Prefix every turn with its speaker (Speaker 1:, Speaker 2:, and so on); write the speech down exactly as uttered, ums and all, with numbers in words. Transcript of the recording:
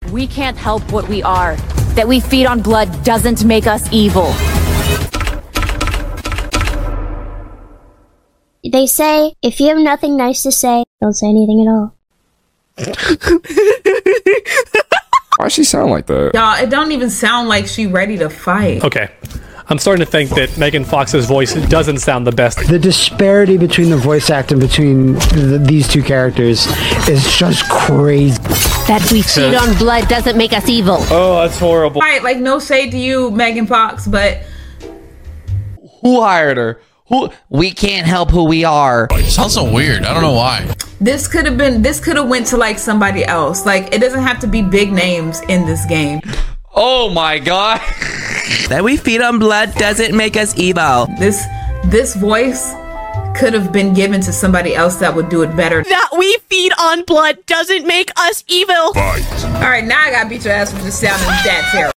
Speaker 1: We can't help what we are. That we feed on blood doesn't make us evil.
Speaker 2: They say, if you have nothing nice to say, don't say anything at all.
Speaker 3: Why she sound like that?
Speaker 4: Y'all, it don't even sound like she ready to fight.
Speaker 5: Okay. I'm starting to think that Megan Fox's voice doesn't sound the best.
Speaker 6: The disparity between the voice acting between the, these two characters is just crazy.
Speaker 7: That we feed on blood doesn't make us evil.
Speaker 8: Oh, that's horrible.
Speaker 4: Right, like no shade to you, Megan Fox, but
Speaker 9: who hired her? Who? We can't help who we are.
Speaker 10: It sounds so weird. I don't know why.
Speaker 4: This could have been. This could have went to like somebody else. Like it doesn't have to be big names in this game.
Speaker 9: Oh my god. That we feed on blood doesn't make us evil.
Speaker 4: This this voice could have been given to somebody else that would do it better.
Speaker 11: That we feed on blood doesn't make us evil.
Speaker 4: All right, now I gotta beat your ass for just sounding that terrible.